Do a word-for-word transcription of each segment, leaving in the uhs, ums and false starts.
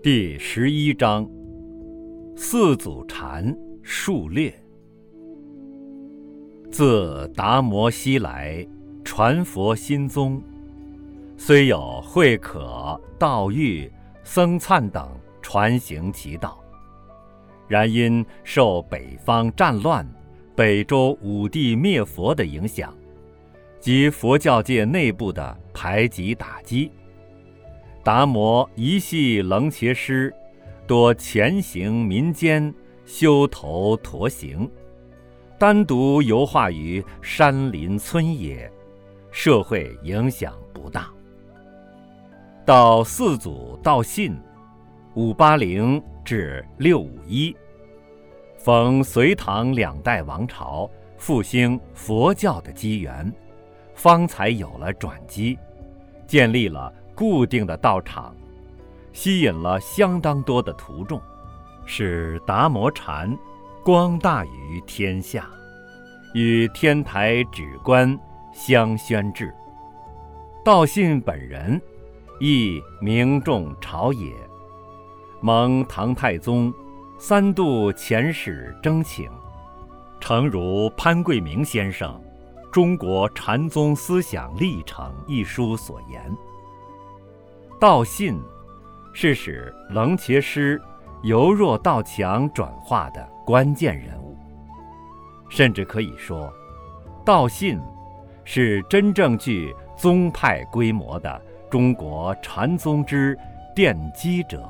第十一章：四祖禅述略。自达摩西来，传佛心宗，虽有慧可、道育、僧璨等传行其道，然因受北方战乱、北周武帝灭佛的影响，及佛教界内部的排挤打击，达摩一系楞伽师多潜行民间，修头陀行，单独游化于山林村野，社会影响不大。到四祖道信五八零至六五一，逢隋唐两代王朝复兴佛教的机缘，方才有了转机，建立了固定的道场，吸引了相当多的徒众，使达摩禅光大于天下，与天台止观相宣制。道信本人亦名重朝野，蒙唐太宗三度遣使征请，诚如潘桂明先生《中国禅宗思想历程》一书所言，道信是使楞伽师由弱到强转化的关键人物，甚至可以说，道信是真正具宗派规模的中国禅宗之奠基者。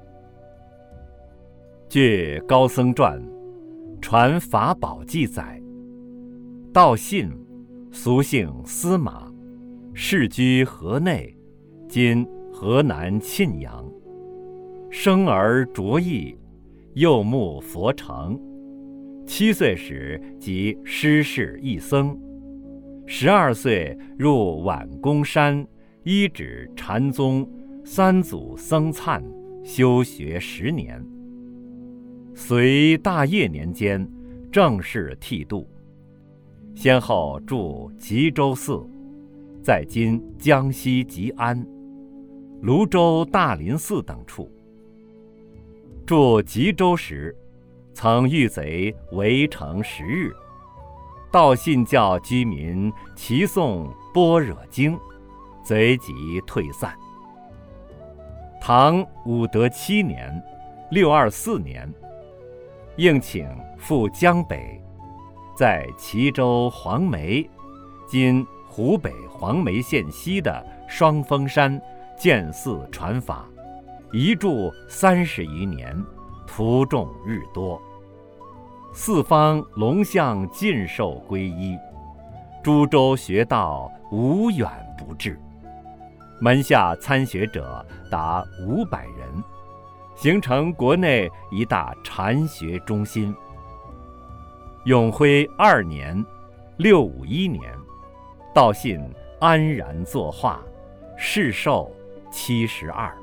据《高僧传·传法宝》记载，道信俗姓司马，世居河内，今河南沁阳。生而卓异，幼慕佛成。七岁时即师事一僧，十二岁入宛公山依止禅宗三祖僧璨修学十年。隋大业年间正式剃度，先后住吉州寺，在今江西吉安、泸州大林寺等处。住吉州时，曾遇贼围城十日，道信教居民齐诵般若经，贼即退散。唐武德七年六二四年，应请赴江北，在齐州黄梅（今湖北黄梅县西的双峰山）建寺传法，一住三十余年，徒众日多，四方龙象尽受皈依，诸州学道无远不至，门下参学者达五百人，形成国内一大禅学中心。永徽二年六五一年，道信安然作化，世寿七十二。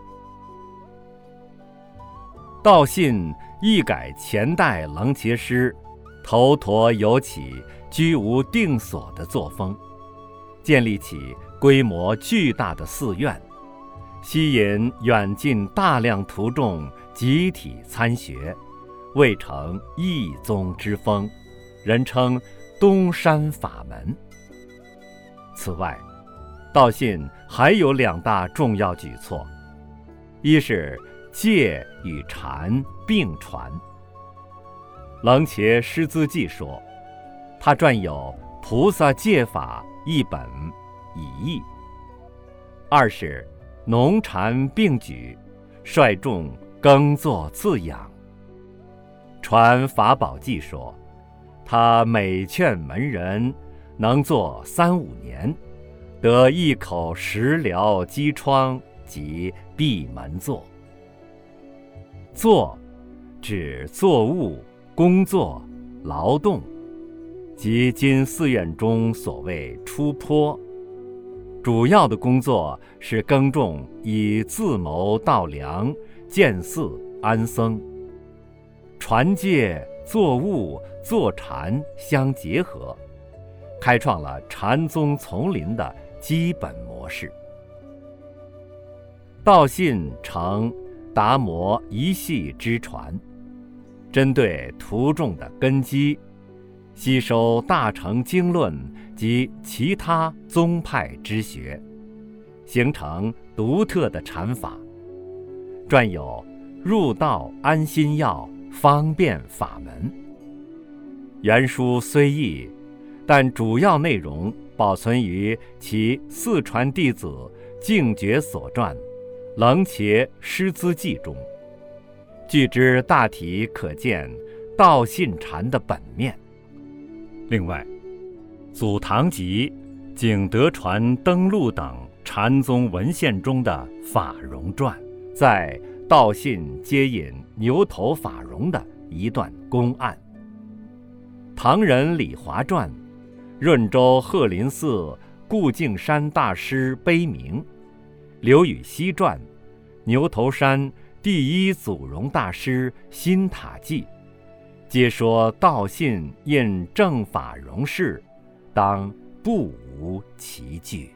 道信一改前代楞伽师头陀游起居无定所的作风，建立起规模巨大的寺院，吸引远近大量徒众集体参学，未成一宗之风，人称东山法门。此外，道信还有两大重要举措，一是戒与禅并传。楞伽师资记说，他撰有《菩萨戒法》一本以译。二是农禅并举，率众耕作自养。传法宝记说，他每劝门人能做三五年，得一口食疗饥疮及闭门坐。坐指作物、工作、劳动，即今寺院中所谓出坡。主要的工作是耕种，以自谋稻粮，建寺安僧。传戒、作物、坐禅相结合，开创了禅宗丛林的基本模式。道信成达摩一系之传，针对徒众的根基，吸收大乘经论及其他宗派之学，形成独特的禅法。撰有《入道安心要方便法门》。原书虽异，但主要内容保存于其四传弟子净觉所传《楞伽师资记》中，据之大体可见道信禅的本面。另外，祖堂集、景德传登录等禅宗文献中的法融传，在道信接引牛头法融的一段公案。唐人李华传、润州鹤林寺顾敬山大师碑铭、刘禹锡传、牛头山第一祖融大师新塔记，皆说道信印正法融事，当不无其据。